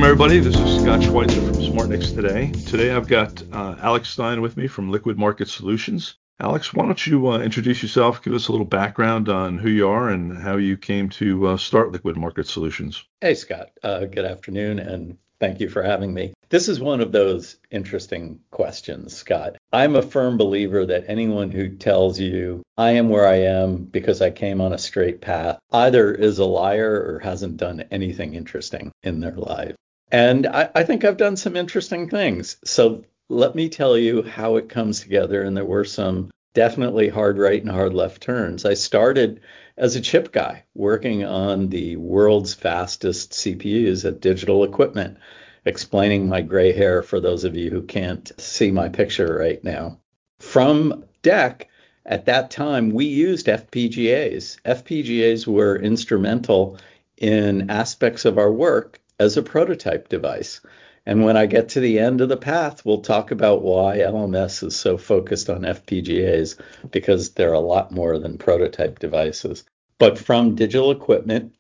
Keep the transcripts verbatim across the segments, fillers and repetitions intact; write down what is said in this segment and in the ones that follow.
Welcome, everybody. This is Scott Schweitzer from SmartNix Today. Today I've got uh, Alex Stein with me from Liquid Market Solutions. Alex, why don't you uh, introduce yourself, give us a little background on who you are and how you came to uh, start Liquid Market Solutions. Hey, Scott. Uh, good afternoon, and thank you for having me. This is one of those interesting questions, Scott. I'm a firm believer that anyone who tells you I am where I am because I came on a straight path either is a liar or hasn't done anything interesting in their life. And I, I think I've done some interesting things. So let me tell you how it comes together. And there were some definitely hard right and hard left turns. I started as a chip guy working on the world's fastest C P Us at Digital Equipment, explaining my gray hair for those of you who can't see my picture right now. From D E C, at that time, we used F P G As. F P G As were instrumental in aspects of our work as a prototype device. And when I get to the end of the path, we'll talk about why L M S is so focused on F P G As, because they're a lot more than prototype devices. But from Digital Equipment,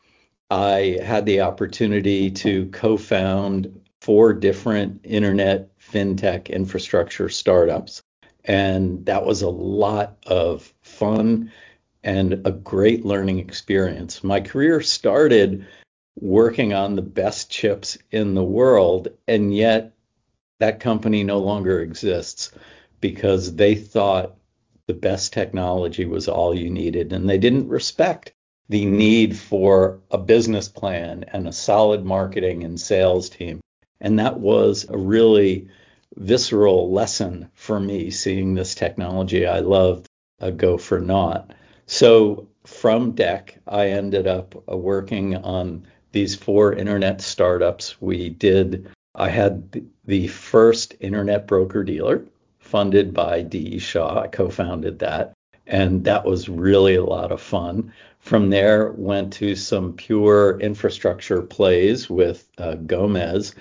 I had the opportunity to co-found four different internet fintech infrastructure startups. And that was a lot of fun and a great learning experience. My career started working on the best chips in the world, and yet that company no longer exists because they thought the best technology was all you needed, and they didn't respect the need for a business plan and a solid marketing and sales team. And that was a really visceral lesson for me, seeing this technology I loved uh, go for naught. So from D E C, I ended up uh, working on these four internet startups. We did, I had the first internet broker dealer funded by D E. Shaw. I co-founded that, and that was really a lot of fun. From there, went to some pure infrastructure plays with uh, Gomez.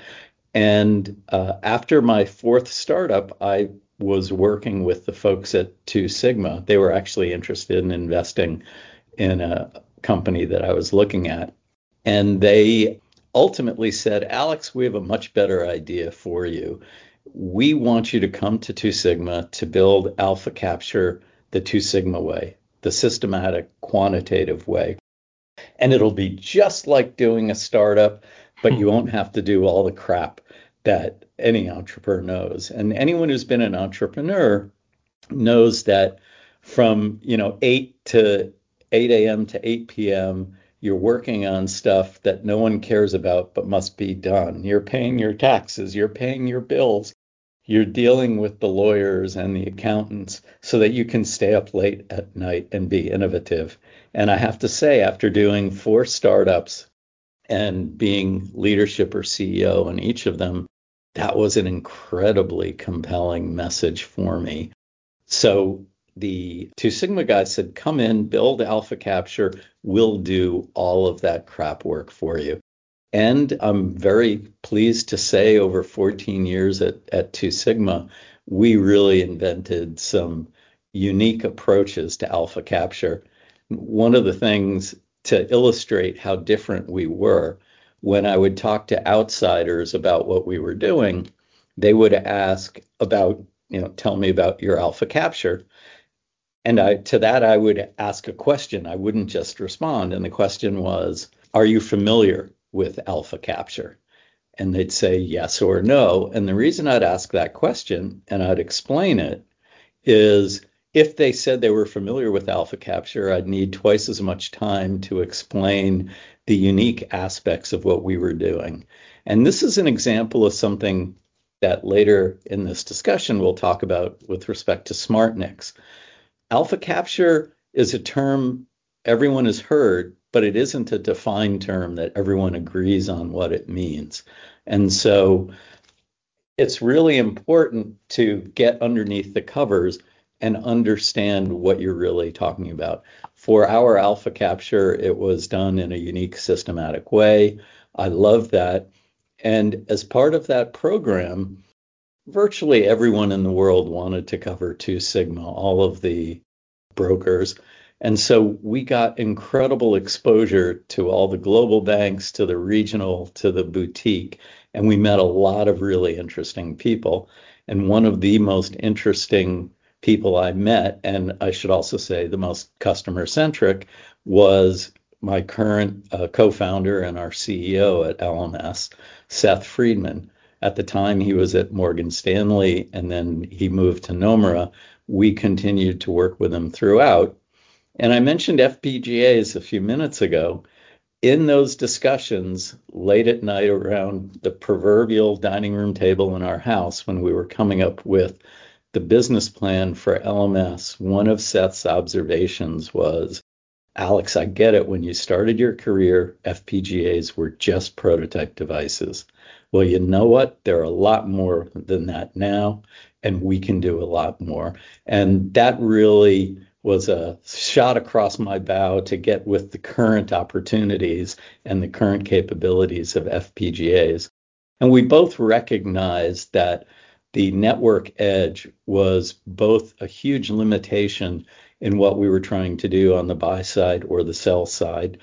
And uh, after my fourth startup, I was working with the folks at Two Sigma. They were actually interested in investing in a company that I was looking at. And they ultimately said, Alex, we have a much better idea for you. We want you to come to Two Sigma to build Alpha Capture the Two Sigma way, the systematic, quantitative way. And it'll be just like doing a startup, but you won't have to do all the crap that any entrepreneur knows. And anyone who's been an entrepreneur knows that from, you know, eight to eight a.m. to eight p.m., you're working on stuff that no one cares about but must be done. You're paying your taxes, you're paying your bills, you're dealing with the lawyers and the accountants so that you can stay up late at night and be innovative. And I have to say, after doing four startups and being leadership or C E O in each of them, that was an incredibly compelling message for me. So the Two Sigma guys said, come in, build Alpha Capture, we'll do all of that crap work for you. And I'm very pleased to say over fourteen years at, at Two Sigma, we really invented some unique approaches to Alpha Capture. One of the things to illustrate how different we were, when I would talk to outsiders about what we were doing, they would ask about, you know, tell me about your Alpha Capture. And I, to that, I would ask a question. I wouldn't just respond. And the question was, are you familiar with Alpha Capture? And they'd say yes or no. And the reason I'd ask that question and I'd explain it is, if they said they were familiar with Alpha Capture, I'd need twice as much time to explain the unique aspects of what we were doing. And this is an example of something that later in this discussion we'll talk about with respect to SmartNix. Alpha Capture is a term everyone has heard, but it isn't a defined term that everyone agrees on what it means. And so it's really important to get underneath the covers and understand what you're really talking about. For our Alpha Capture, it was done in a unique, systematic way. I love that. And as part of that program, virtually everyone in the world wanted to cover Two Sigma, all of the brokers. And so we got incredible exposure to all the global banks, to the regional, to the boutique, and we met a lot of really interesting people. And one of the most interesting people I met, and I should also say the most customer centric, was my current uh, co-founder and our C E O at L M S, Seth Friedman. At the time, he was at Morgan Stanley, and then he moved to Nomura. We continued to work with him throughout. And I mentioned F P G As a few minutes ago. In those discussions, late at night around the proverbial dining room table in our house, when we were coming up with the business plan for L M S, one of Seth's observations was, Alex, I get it. When you started your career, F P G As were just prototype devices. Well, you know what? There are a lot more than that now, and we can do a lot more. And that really was a shot across my bow to get with the current opportunities and the current capabilities of F P G As. And we both recognized that the network edge was both a huge limitation in what we were trying to do on the buy side or the sell side.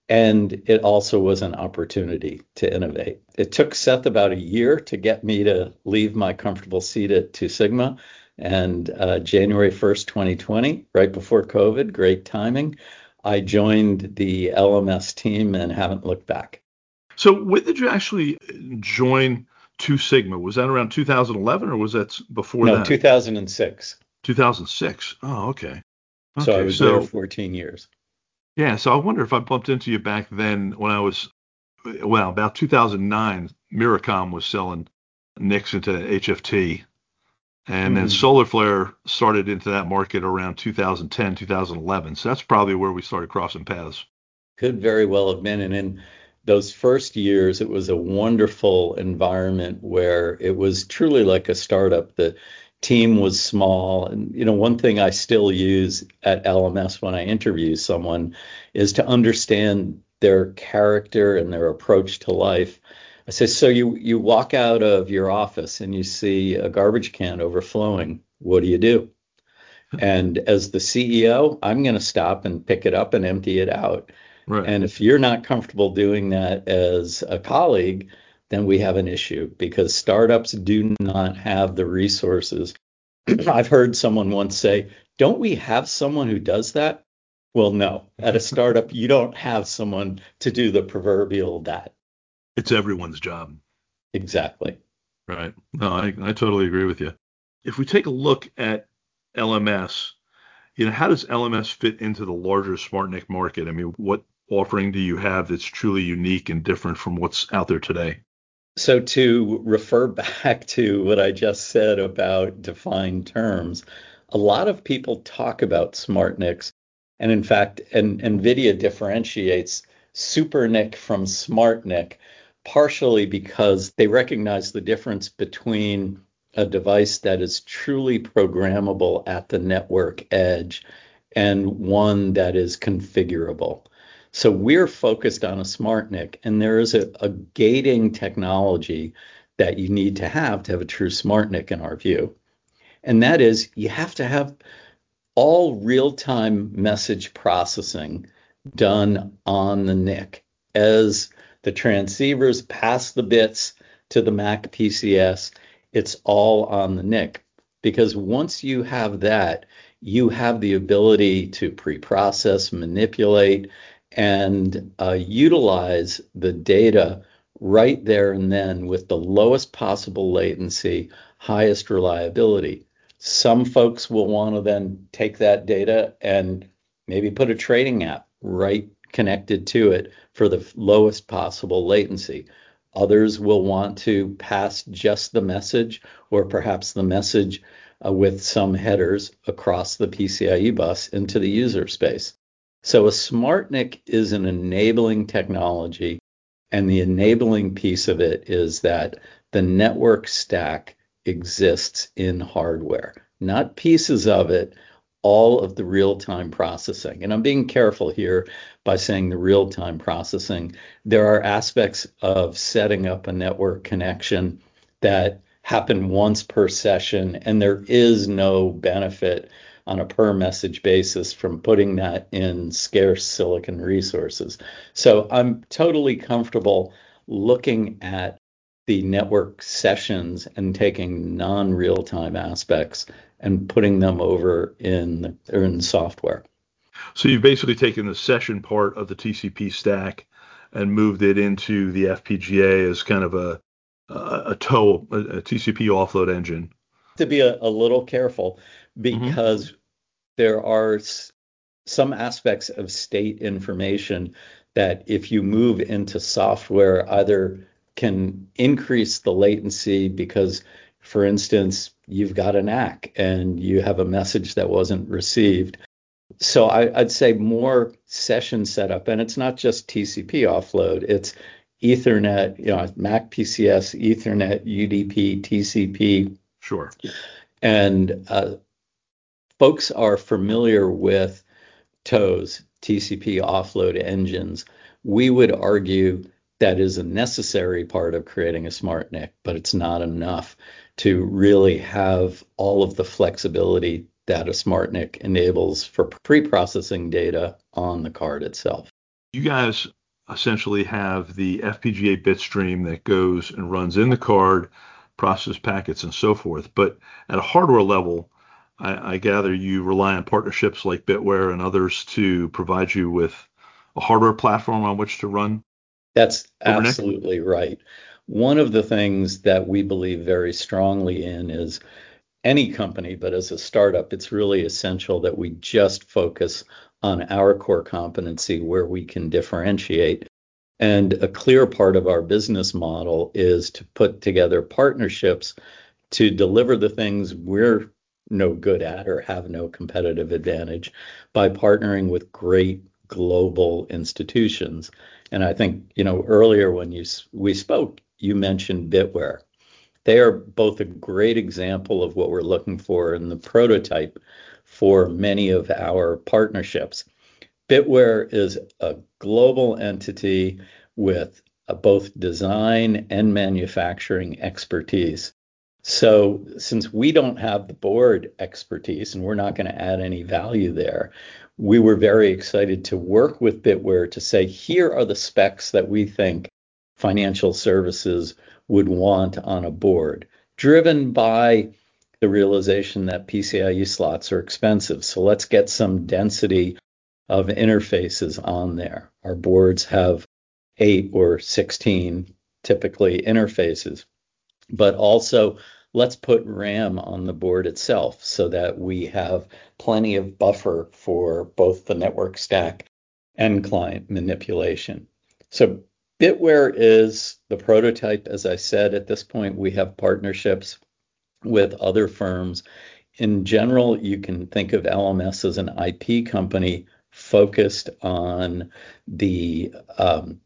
And it also was an opportunity to innovate. It took Seth about a year to get me to leave my comfortable seat at Two Sigma. And uh, January first, twenty twenty, right before COVID, great timing, I joined the L M S team and haven't looked back. So when did you actually join Two Sigma? Was that around two thousand eleven or was that before no, that? two thousand six. two thousand six. Oh, okay. Okay. So I was so, there fourteen years. Yeah. So I wonder if I bumped into you back then when I was, well, about two thousand nine, Miracom was selling N I Cs into H F T. And then Mm-hmm. SolarFlare started into that market around two thousand ten, two thousand eleven. So that's probably where we started crossing paths. Could very well have been. And in those first years, it was a wonderful environment where it was truly like a startup. The team was small. And, you know, one thing I still use at L M S when I interview someone is to understand their character and their approach to life. I say, so you, you walk out of your office and you see a garbage can overflowing. What do you do? And as the C E O, I'm going to stop and pick it up and empty it out. Right. And if you're not comfortable doing that as a colleague, then we have an issue because startups do not have the resources. I've heard someone once say, don't we have someone who does that? Well, no. At a startup, you don't have someone to do the proverbial that. It's everyone's job. Exactly. Right. No, I, I totally agree with you. If we take a look at L M S, you know, how does L M S fit into the larger SmartNIC market? I mean, what offering do you have that's truly unique and different from what's out there today? So to refer back to what I just said about defined terms, a lot of people talk about SmartNICs. And in fact, and, NVIDIA differentiates SuperNIC from SmartNIC, partially because they recognize the difference between a device that is truly programmable at the network edge and one that is configurable. So we're focused on a SmartNIC, and there is a, a gating technology that you need to have to have a true SmartNIC in our view. And that is you have to have all real-time message processing done on the N I C as the transceivers pass the bits to the Mac P C S. It's all on the N I C because once you have that, you have the ability to pre-process, manipulate, and uh, utilize the data right there and then with the lowest possible latency, highest reliability. Some folks will want to then take that data and maybe put a trading app right connected to it for the lowest possible latency. Others will want to pass just the message or perhaps the message uh, with some headers across the PCIe bus into the user space. So a SmartNIC is an enabling technology, and the enabling piece of it is that the network stack exists in hardware, not pieces of it, all of the real-time processing. And I'm being careful here by saying the real-time processing. There are aspects of setting up a network connection that happen once per session, and there is no benefit on a per message basis from putting that in scarce silicon resources. So I'm totally comfortable looking at the network sessions and taking non-real-time aspects and putting them over in, in software. So you've basically taken the session part of the T C P stack and moved it into the F P G A as kind of a a, a tow, a, a T C P offload engine. To be a, a little careful Mm-hmm. because there are s- some aspects of state information that if you move into software either can increase the latency because, for instance, you've got an A C and you have a message that wasn't received. So I, I'd say more session setup, and it's not just T C P offload, it's Ethernet, you know, M A C P C S, Ethernet, U D P, T C P, Sure. and uh, folks are familiar with TOEs, T C P offload engines. We would argue that is a necessary part of creating a smart N I C, but it's not enough to really have all of the flexibility that a smart N I C enables for pre-processing data on the card itself. You guys essentially have the F P G A bit stream that goes and runs in the card, process packets, and so forth. But at a hardware level, I, I gather you rely on partnerships like Bitware and others to provide you with a hardware platform on which to run That's over N I C. absolutely right. One of the things that we believe very strongly in is any company, but as a startup, it's really essential that we just focus on our core competency where we can differentiate. And a clear part of our business model is to put together partnerships to deliver the things we're no good at or have no competitive advantage by partnering with great global institutions. And I think, you know, earlier when you we spoke, you mentioned Bitware. They are both a great example of what we're looking for in the prototype for many of our partnerships. Bitware is a global entity with uh, both design and manufacturing expertise. So, since we don't have the board expertise and we're not going to add any value there, we were very excited to work with Bitware to say, here are the specs that we think financial services would want on a board, driven by the realization that P C I E slots are expensive. So, let's get some density of interfaces on there. Our boards have eight or sixteen typically interfaces, but also let's put RAM on the board itself so that we have plenty of buffer for both the network stack and client manipulation. So Bitware is the prototype. As I said, at this point, we have partnerships with other firms. In general, you can think of L M S as an I P company focused on the um,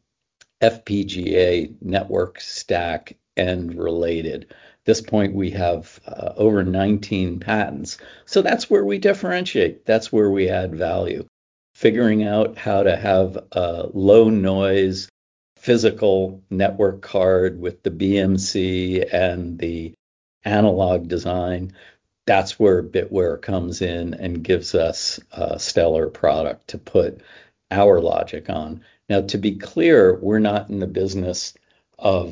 F P G A network stack and related. At this point, we have uh, over nineteen patents. So that's where we differentiate. That's where we add value. Figuring out how to have a low noise physical network card with the B M C and the analog design. That's where Bitware comes in and gives us a stellar product to put our logic on. Now, to be clear, we're not in the business of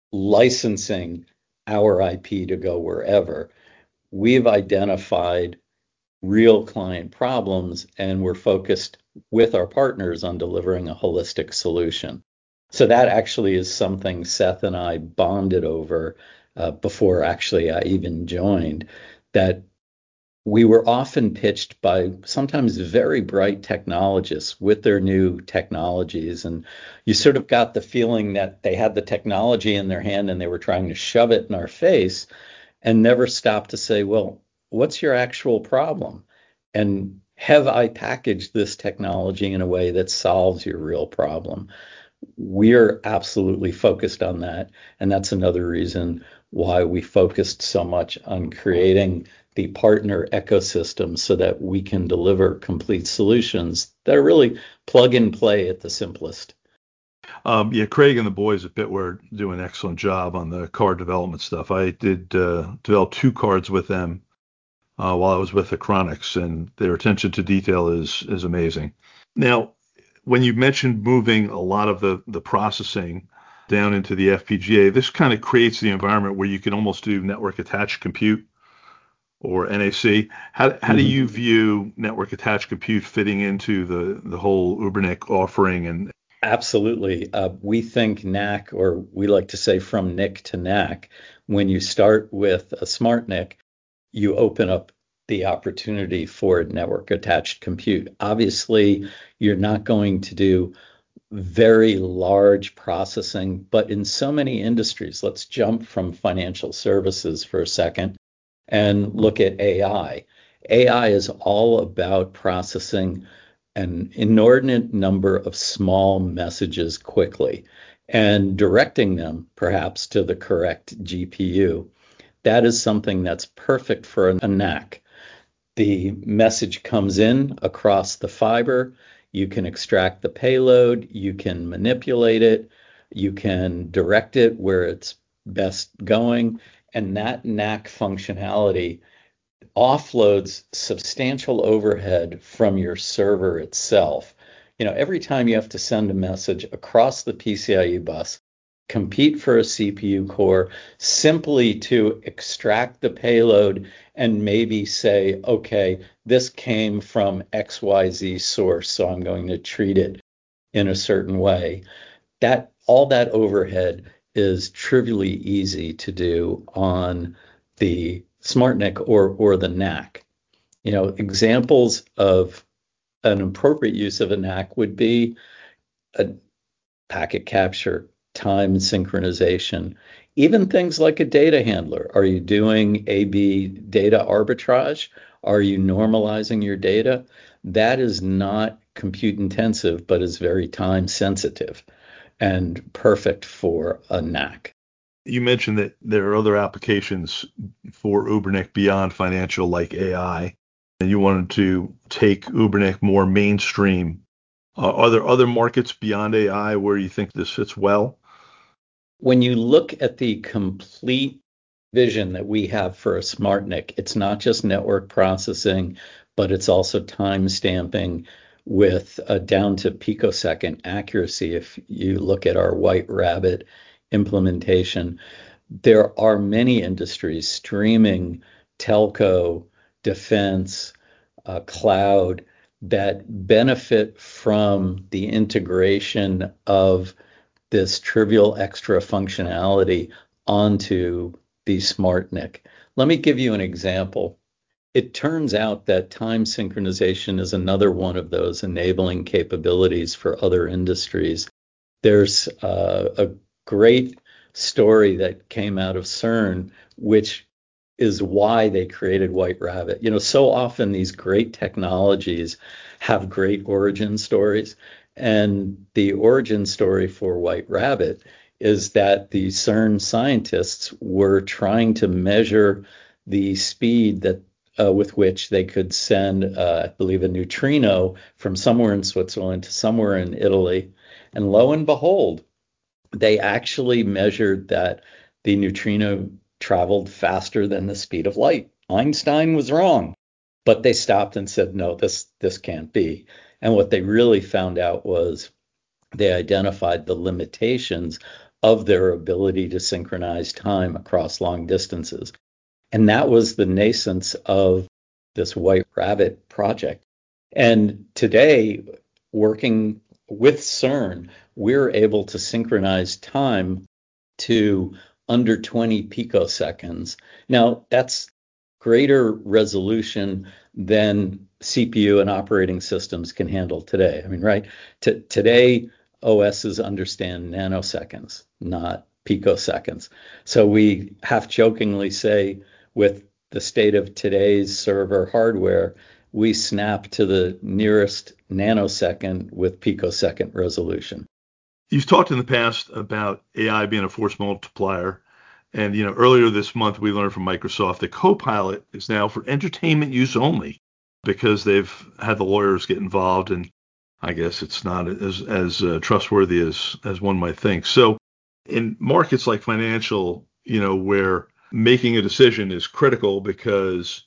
licensing our I P to go wherever. We've identified real client problems and we're focused with our partners on delivering a holistic solution. So that actually is something Seth and I bonded over uh, before actually I even joined, that we were often pitched by sometimes very bright technologists with their new technologies. And you sort of got the feeling that they had the technology in their hand and they were trying to shove it in our face and never stopped to say, well, what's your actual problem? And have I packaged this technology in a way that solves your real problem? We're absolutely focused on that. And that's another reason why we focused so much on creating the partner ecosystem so that we can deliver complete solutions that are really plug and play at the simplest. Um, yeah, Craig and the boys at Bitware do an excellent job on the card development stuff. I did uh, develop two cards with them uh, while I was with Achronix, and their attention to detail is is amazing. Now, when you mentioned moving a lot of the, the processing down into the F P G A, this kind of creates the environment where you can almost do network attached compute or N A C. How, how do Mhm. you view network attached compute fitting into the, the whole Ubernic offering? And Absolutely. Uh, we think N A C, or we like to say from N I C to N A C, when you start with a smart N I C, you open up the opportunity for network attached compute. Obviously, you're not going to do very large processing, but in so many industries, let's jump from financial services for a second and look at A I. A I is all about processing an inordinate number of small messages quickly and directing them perhaps to the correct G P U. That is something that's perfect for a N A C. The message comes in across the fiber. You can extract the payload, you can manipulate it, you can direct it where it's best going, and that N A C functionality offloads substantial overhead from your server itself. You know, every time you have to send a message across the PCIe bus, compete for a C P U core simply to extract the payload and maybe say, okay, this came from X Y Z source, so I'm going to treat it in a certain way. That all that overhead is trivially easy to do on the SmartNIC or or the N A C. You know, examples of an appropriate use of a N A C would be a packet capture, time synchronization, even things like a data handler. Are you doing A B data arbitrage? Are you normalizing your data? That is not compute intensive, but is very time sensitive and perfect for a N A C. you mentioned that there are other applications for Ubernic beyond financial, like A I, and you wanted to take Ubernic more mainstream. Uh, are there other markets beyond A I where you think this fits well? When you look at the complete vision that we have for a smart N I C, it's not just network processing, but it's also time stamping with uh, down to picosecond accuracy. If you look at our White Rabbit implementation, there are many industries, streaming, telco, defense, uh, cloud, that benefit from the integration of this trivial extra functionality onto the smart N I C. Let me give you an example. It turns out that time synchronization is another one of those enabling capabilities for other industries. There's uh, a great story that came out of CERN, which is why they created White Rabbit. You know, so often these great technologies have great origin stories. And the origin story for White Rabbit is that the CERN scientists were trying to measure the speed that uh, with which they could send, uh, I believe, a neutrino from somewhere in Switzerland to somewhere in Italy. And lo and behold, they actually measured that the neutrino traveled faster than the speed of light. Einstein was wrong, but they stopped and said, no, this this can't be. And what they really found out was they identified the limitations of their ability to synchronize time across long distances. And that was the nascence of this White Rabbit project. And today, working with CERN, we're able to synchronize time to under twenty picoseconds. Now, that's greater resolution than C P U and operating systems can handle today. I mean, right? T- today, O Ss understand nanoseconds, not picoseconds. So we half jokingly say, with the state of today's server hardware, we snap to the nearest nanosecond with picosecond resolution. You've talked in the past about A I being a force multiplier. And, you know, earlier this month, we learned from Microsoft that Copilot is now for entertainment use only because they've had the lawyers get involved. And I guess it's not as, as uh, trustworthy as, as one might think. So in markets like financial, you know, where making a decision is critical because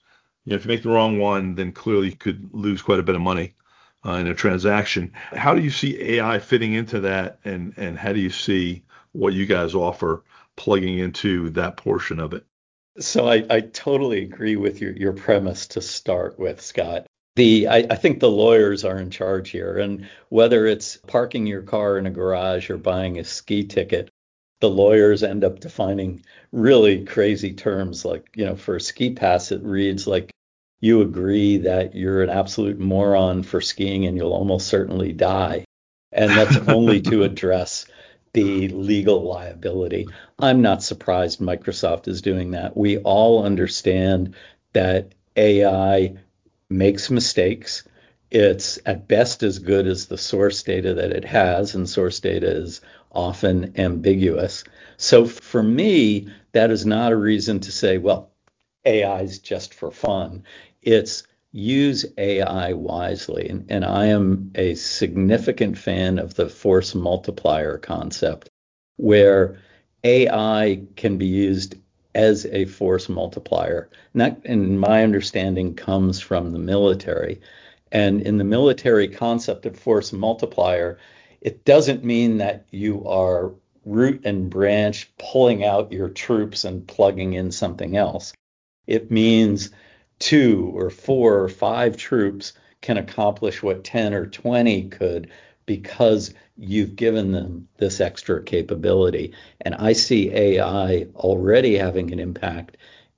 You know, if you make the wrong one, then clearly you could lose quite a bit of money uh, in a transaction. How do you see A I fitting into that, and and how do you see what you guys offer plugging into that portion of it? So I, I totally agree with your, your premise to start with, Scott. The I, I think the lawyers are in charge here, and whether it's parking your car in a garage or buying a ski ticket, the lawyers end up defining really crazy terms. Like, you know, for a ski pass, it reads like you agree that you're an absolute moron for skiing and you'll almost certainly die. And that's only to address the legal liability. I'm not surprised Microsoft is doing that. We all understand that A I makes mistakes. It's at best as good as the source data that it has, and source data is often ambiguous. So for me, that is not a reason to say, well, A I is just for fun. It's use A I wisely. And, and I am a significant fan of the force multiplier concept, where A I can be used as a force multiplier. And that, in my understanding, comes from the military. And in the military concept of force multiplier, it doesn't mean that you are root and branch pulling out your troops and plugging in something else. It means two or four or five troops can accomplish what ten or twenty could because you've given them this extra capability. And I see A I already having an impact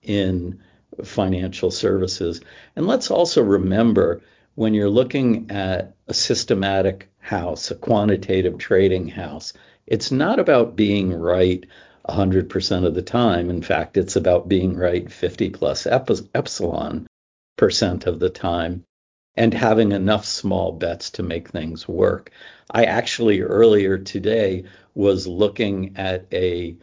in financial services. And let's also remember, when you're looking at a systematic house, a quantitative trading house, it's not about being right one hundred percent of the time. In fact, it's about being right fifty plus epsilon percent of the time and having enough small bets to make things work. I actually earlier today was looking at a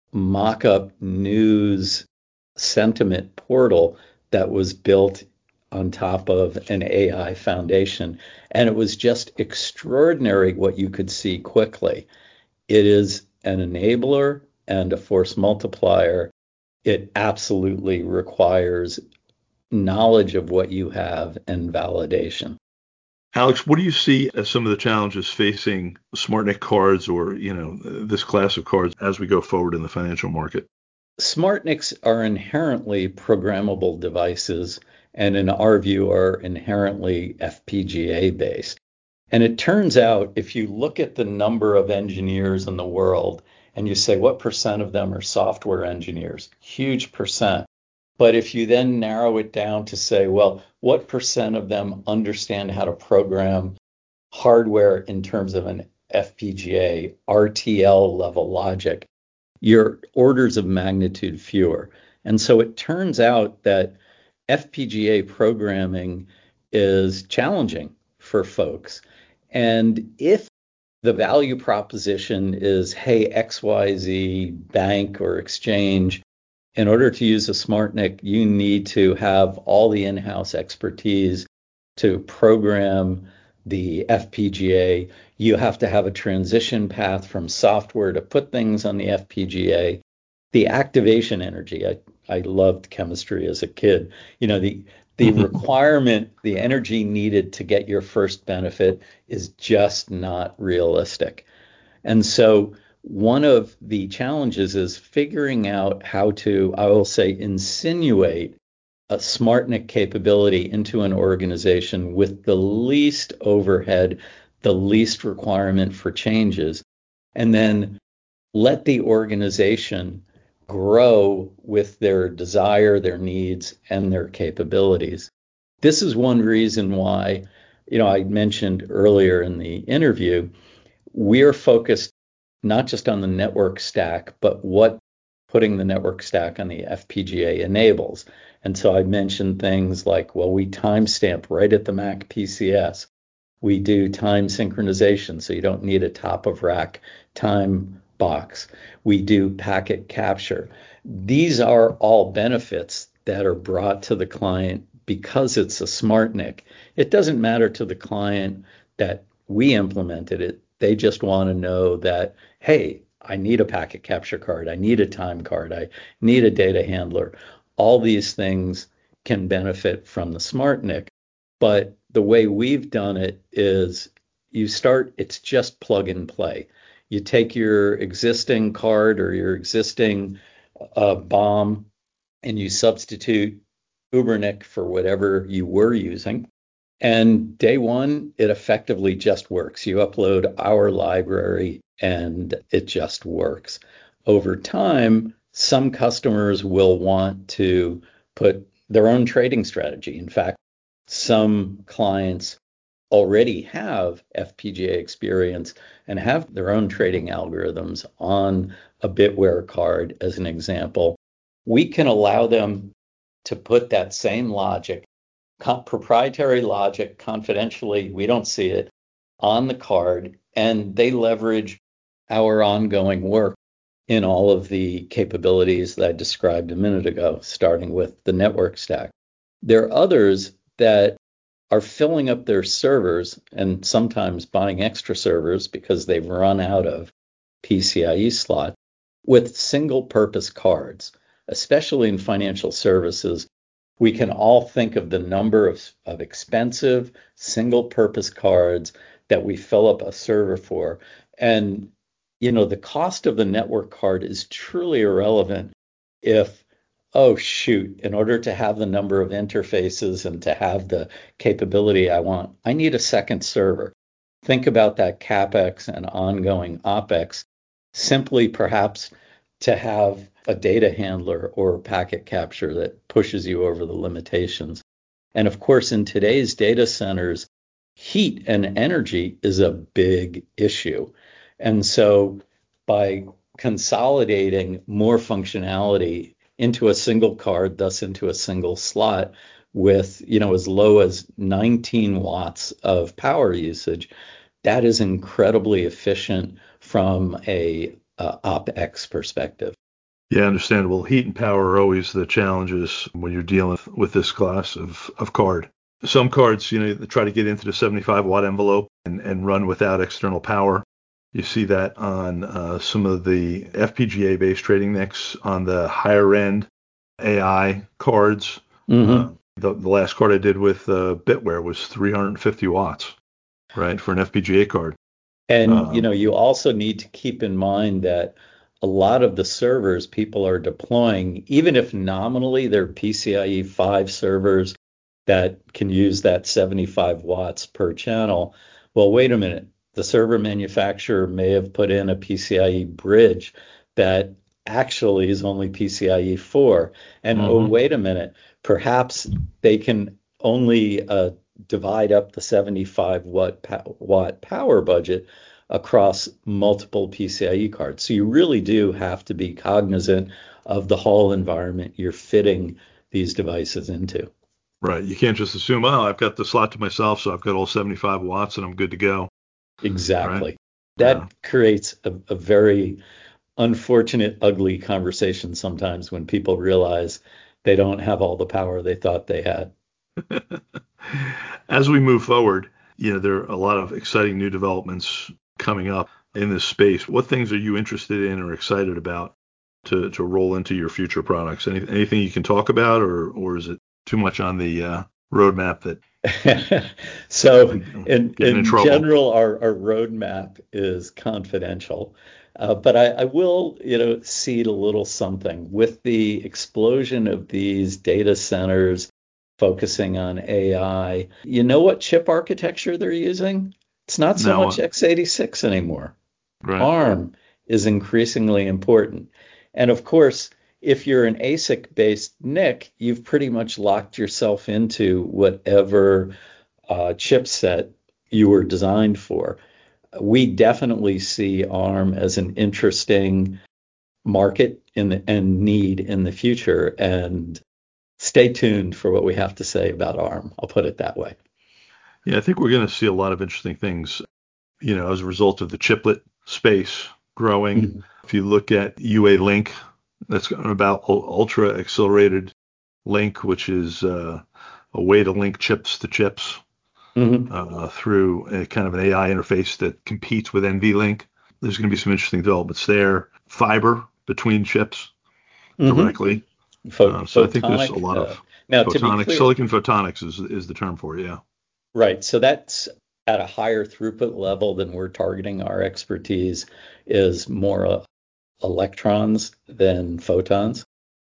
mock-up news sentiment portal that was built on top of an A I foundation. And it was just extraordinary what you could see quickly. It is an enabler and a force multiplier. It absolutely requires knowledge of what you have and validation. Alex, what do you see as some of the challenges facing SmartNIC cards, or, you know, this class of cards as we go forward in the financial market? SmartNICs are inherently programmable devices, and in our view are inherently F P G A based. And it turns out, if you look at the number of engineers in the world and you say, what percent of them are software engineers? Huge percent. But if you then narrow it down to say, well, what percent of them understand how to program hardware in terms of an F P G A, R T L level logic, you're orders of magnitude fewer. And so it turns out that F P G A programming is challenging for folks. And if the value proposition is, hey, X Y Z bank or exchange, in order to use a SmartNIC, you need to have all the in-house expertise to program the F P G A. You have to have a transition path from software to put things on the F P G A. The activation energy, I, I loved chemistry as a kid. You know, the the requirement, the energy needed to get your first benefit is just not realistic. And so one of the challenges is figuring out how to, I will say, insinuate a SmartNIC capability into an organization with the least overhead, the least requirement for changes, and then let the organization grow with their desire, their needs, and their capabilities. This is one reason why, you know, I mentioned earlier in the interview, we're focused not just on the network stack, but what putting the network stack on the F P G A enables. And so I mentioned things like, well, we timestamp right at the Mac P C S. We do time synchronization, so you don't need a top of rack time box. We do packet capture. These are all benefits that are brought to the client because it's a SmartNIC. It doesn't matter to the client that we implemented it. They just want to know that, hey, I need a packet capture card. I need a time card. I need a data handler. All these things can benefit from the SmartNIC. But the way we've done it is you start, it's just plug and play. You take your existing card or your existing uh, BOM and you substitute Ubernic for whatever you were using. And day one, it effectively just works. You upload our library and it just works. Over time, some customers will want to put their own trading strategy. In fact, some clients already have F P G A experience and have their own trading algorithms on a Bitware card, as an example. We can allow them to put that same logic, proprietary logic, confidentially, we don't see it, on the card, and they leverage our ongoing work in all of the capabilities that I described a minute ago, starting with the network stack. There are others that are filling up their servers and sometimes buying extra servers because they've run out of P C I E slots with single purpose cards, especially in financial services. We can all think of the number of, of expensive single purpose cards that we fill up a server for. And, you know, the cost of the network card is truly irrelevant if, oh, shoot, in order to have the number of interfaces and to have the capability I want, I need a second server. Think about that CapEx and ongoing OpEx, simply perhaps to have a data handler or packet capture that pushes you over the limitations. And of course, in today's data centers, heat and energy is a big issue. And so by consolidating more functionality into a single card, thus into a single slot with, you know, as low as nineteen watts of power usage, that is incredibly efficient from a uh, OpEx perspective. Yeah, understandable. Heat and power are always the challenges when you're dealing with this class of, of card. Some cards, you know, they try to get into the seventy-five watt envelope and, and run without external power. You see that on uh, some of the F P G A-based trading N I Cs on the higher-end A I cards. Mm-hmm. Uh, the, the last card I did with uh, Bitware was three hundred fifty watts, right, for an F P G A card. And, um, you know, you also need to keep in mind that a lot of the servers people are deploying, even if nominally they're P C I E five servers that can use that seventy-five watts per channel. Well, wait a minute. The server manufacturer may have put in a P C I E bridge that actually is only P C I E four. And mm-hmm. oh, wait a minute. Perhaps they can only uh, divide up the seventy-five watt, po- watt power budget across multiple P C I E cards. So you really do have to be cognizant of the whole environment you're fitting these devices into. Right. You can't just assume, oh, I've got the slot to myself, so I've got all seventy-five watts and I'm good to go. Exactly. Right? That yeah. creates a, a very unfortunate, ugly conversation sometimes when people realize they don't have all the power they thought they had. As we move forward, you know, there are a lot of exciting new developments coming up in this space. What things are you interested in or excited about to, to roll into your future products? Any, anything you can talk about, or or is it too much on the uh, roadmap that so in, in, in general, our, our roadmap is confidential. Uh, but I, I will, you know, seed a little something with the explosion of these data centers focusing on A I. You know what chip architecture they're using? It's not so no, much x eighty-six anymore. Right. ARM is increasingly important. And of course, if you're an A S I C-based N I C, you've pretty much locked yourself into whatever uh, chipset you were designed for. We definitely see ARM as an interesting market in the, and need in the future. And stay tuned for what we have to say about ARM. I'll put it that way. Yeah, I think we're going to see a lot of interesting things, you know, as a result of the chiplet space growing. Mm-hmm. If you look at U A Link, that's about ultra accelerated link, which is uh, a way to link chips to chips mm-hmm. uh, through a kind of an A I interface that competes with NVLink. There's going to be some interesting developments there. Fiber between chips mm-hmm. directly. Pho- uh, so photonic, I think there's a lot of uh, Now, to be Photonics, clear, silicon photonics is is the term for it, yeah. right. So that's at a higher throughput level than we're targeting. Our expertise is more uh, electrons than photons.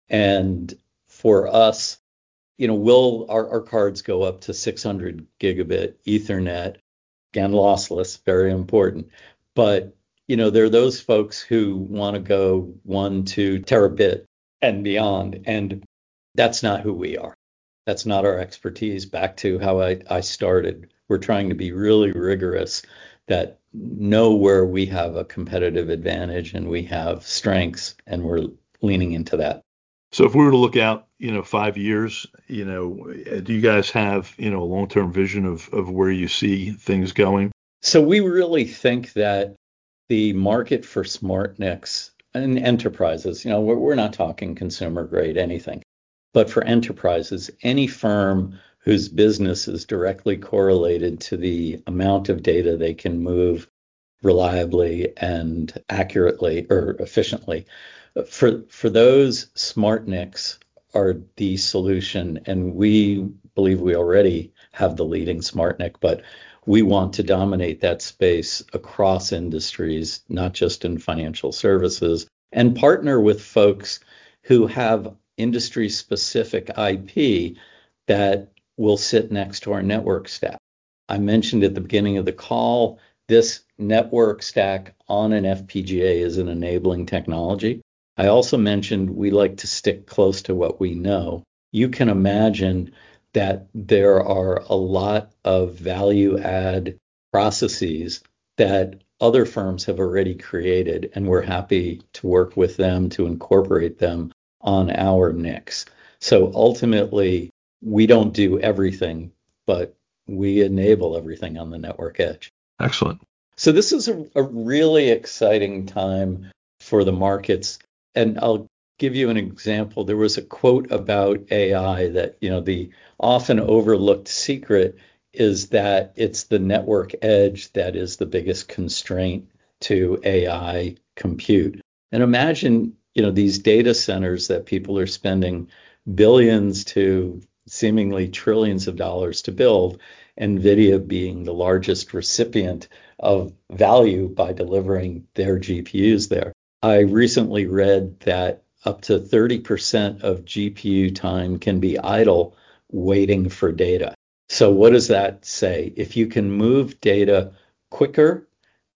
And for us, you know, we'll our, our cards go up to six hundred gigabit Ethernet, again, lossless, very important. But, you know, there are those folks who want to go one, two terabit and beyond. And that's not who we are. That's not our expertise. Back to how I, I started. We're trying to be really rigorous that know where we have a competitive advantage and we have strengths, and we're leaning into that. So if we were to look out, you know, five years, you know, do you guys have, you know, a long-term vision of, of where you see things going? So we really think that the market for SmartNICs and enterprises, you know, we're, we're not talking consumer grade anything, but for enterprises, any firm whose business is directly correlated to the amount of data they can move reliably and accurately or efficiently, for for those, SmartNICs are the solution, and we believe we already have the leading SmartNIC, but we want to dominate that space across industries, not just in financial services, and partner with folks who have industry-specific I P that will sit next to our network stack. I mentioned at the beginning of the call, this network stack on an F P G A is an enabling technology. I also mentioned we like to stick close to what we know. You can imagine that there are a lot of value add processes that other firms have already created, and we're happy to work with them to incorporate them on our N I Cs. So ultimately, we don't do everything, but we enable everything on the network edge. Excellent. So this is a, a really exciting time for the markets. And I'll give you an example. There was a quote about A I that, you know, the often overlooked secret is that it's the network edge that is the biggest constraint to A I compute. And imagine, you know, these data centers that people are spending billions to seemingly trillions of dollars to build, NVIDIA being the largest recipient of value by delivering their G P Us there. I recently read that up to thirty percent of G P U time can be idle waiting for data. So what does that say? If you can move data quicker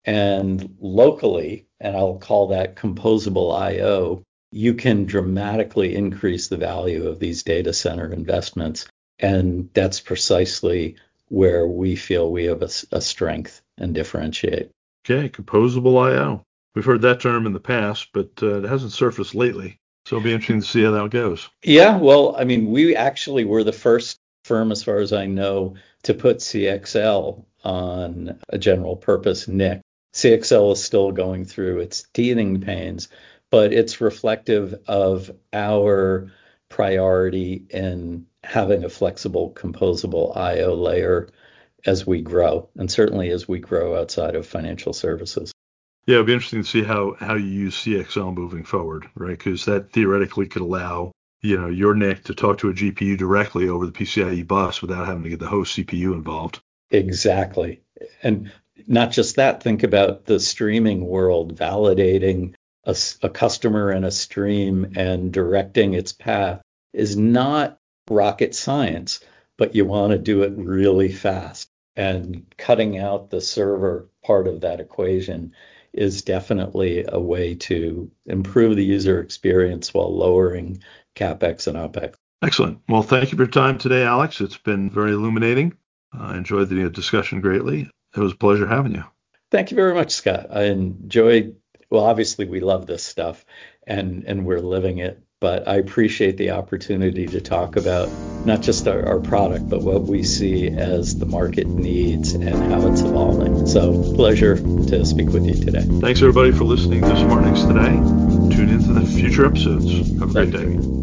and locally, and I'll call that composable I O, you can dramatically increase the value of these data center investments. And that's precisely where we feel we have a, a strength and differentiate. Okay, composable I O. We've heard that term in the past, but uh, it hasn't surfaced lately. So it'll be interesting to see how that goes. Yeah, well, I mean, we actually were the first firm, as far as I know, to put C X L on a general purpose N I C. C X L is still going through its teething pains, but it's reflective of our priority in having a flexible, composable I O layer as we grow, and certainly as we grow outside of financial services. Yeah, it'll be interesting to see how, how you use C X L moving forward, right? Because that theoretically could allow, you know, your N I C to talk to a G P U directly over the P C I E bus without having to get the host C P U involved. Exactly. And not just that, think about the streaming world, validating a, a customer and a stream and directing its path is not rocket science, but you want to do it really fast. And cutting out the server part of that equation is definitely a way to improve the user experience while lowering CapEx and OpEx. Excellent. Well, thank you for your time today, Alex. It's been very illuminating. I enjoyed the discussion greatly. It was a pleasure having you. Thank you very much, Scott. I enjoyed, well, obviously we love this stuff and, and we're living it, but I appreciate the opportunity to talk about not just our, our product, but what we see as the market needs and how it's evolving. So pleasure to speak with you today. Thanks everybody for listening to SmartNICs today. Tune into the future episodes. Have a great day.